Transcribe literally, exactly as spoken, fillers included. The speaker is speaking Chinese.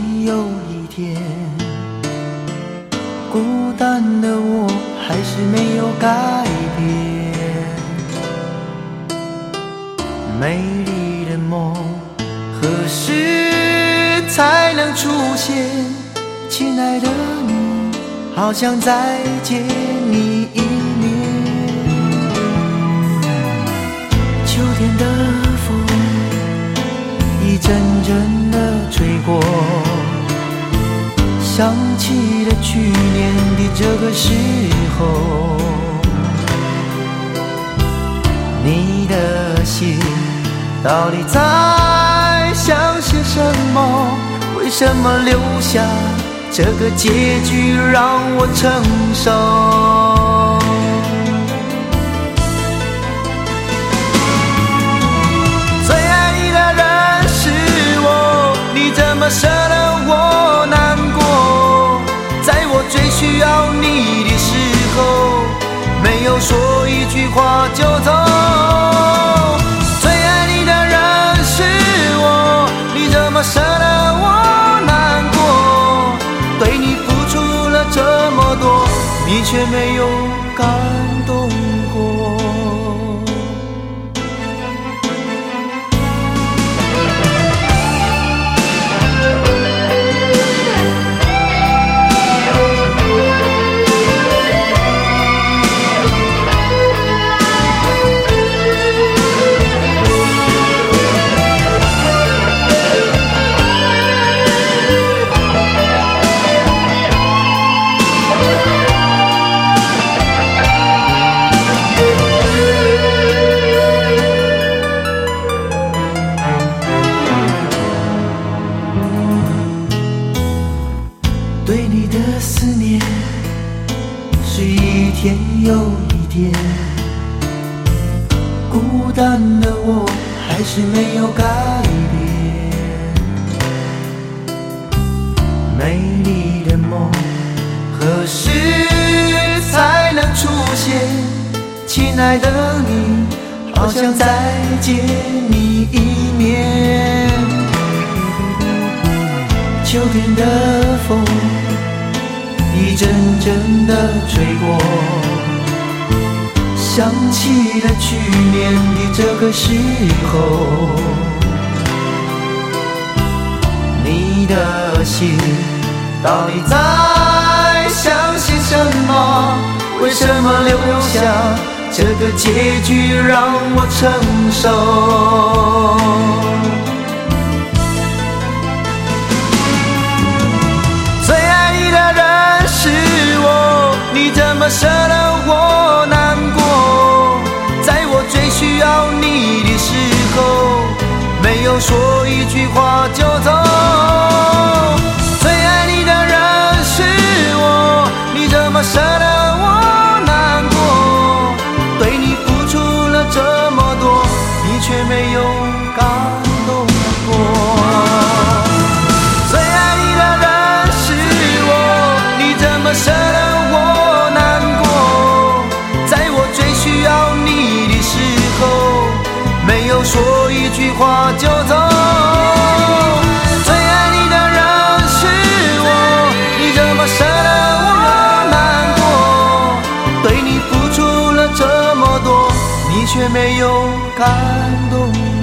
又一天，孤单的我还是没有改变。美丽的梦何时才能出现？亲爱的你，好想再见你一面。秋天的风一阵阵地吹过，想起了去年的这个时候，你的心到底在想些什么？为什么留下这个结局让我承受？最爱你的人是我，你怎么舍得我难过？在我最需要你的时候，没有说一句话就走。最爱你的人是我，你怎么舍得我难过？对你付出了这么多，你却没有感动过。对你的思念是一天又一天，孤单的我还是没有改变。美丽的梦何时才能出现？亲爱的你，好想再见你一面。秋天的风一阵阵地吹过，想起了去年的这个时候，你的心到底在想些什么？为什么留下这个结局让我承受？你怎么舍得我难过？在我最需要你的时候，没有说一句话就走。最爱你的人是我，你怎么舍得我难过？对你付出了这么多，你却没有感动过。最爱你的人是我，你怎么舍得没有说一句话就走？最爱你的人是我，你怎么舍得我难过？对你付出了这么多，你却没有感动。